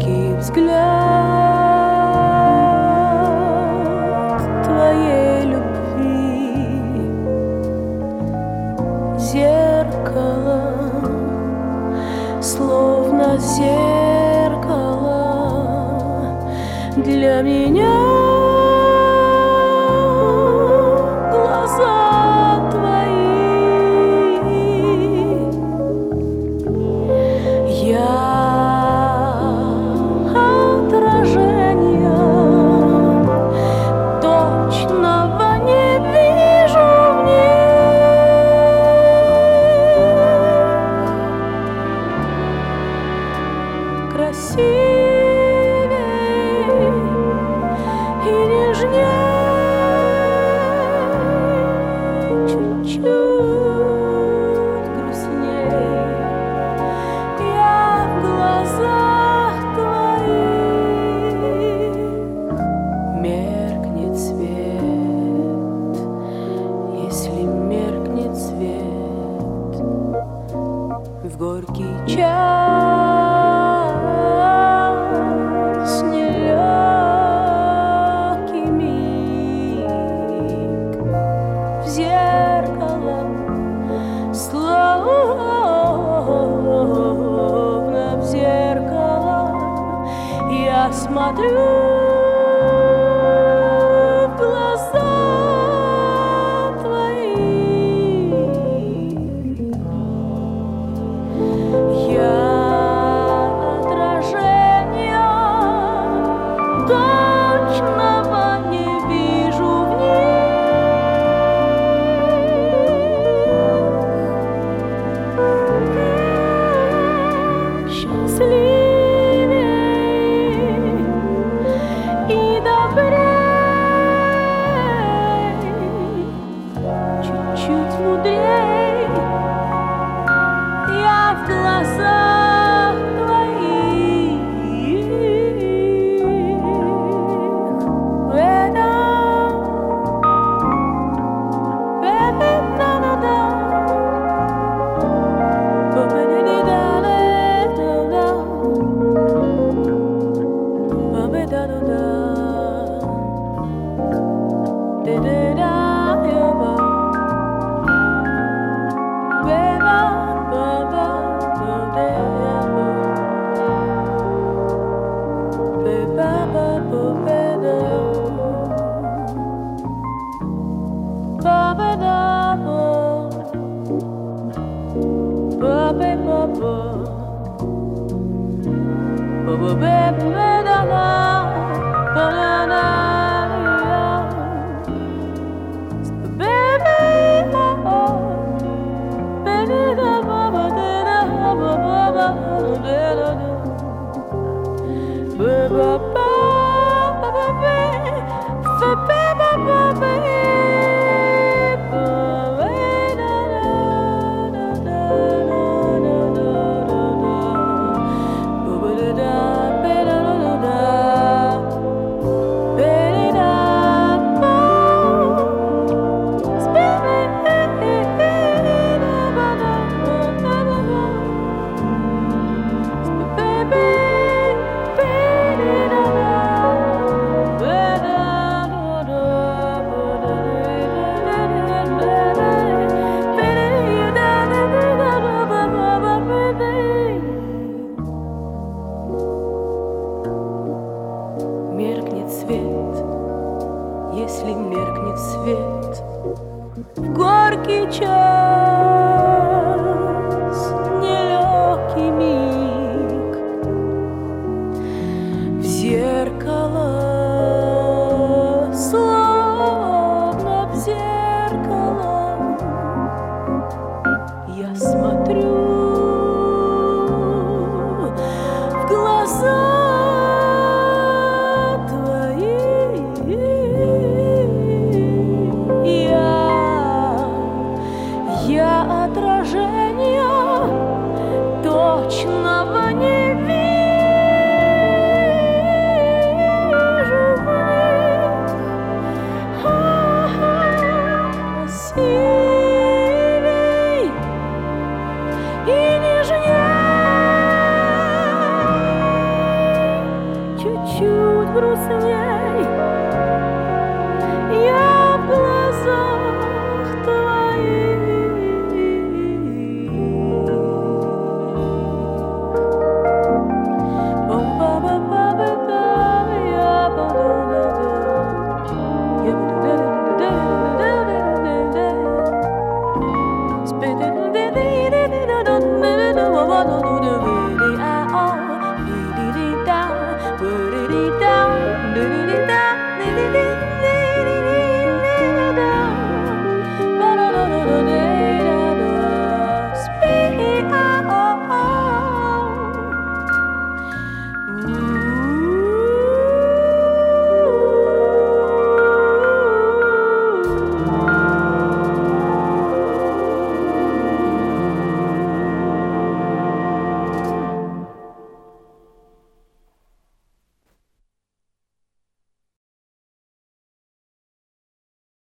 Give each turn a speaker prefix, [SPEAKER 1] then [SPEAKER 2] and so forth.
[SPEAKER 1] горький взгляд твоей любви, зеркало, словно зеркало для меня. Красивей и нежней, чуть-чуть грустней я в глазах твоих. Меркнет свет, если меркнет свет в горький час. Словно в зеркало я смотрю в глаза твои. Я отражения точного не вижу в них. Счастливей и добрей, чуть-чуть мудрей я в глазах твоих. Меркнет свет, если меркнет свет в горький час, нелегкий миг в зеркало, словно в зеркало я смотрю в глаза. Я грустнее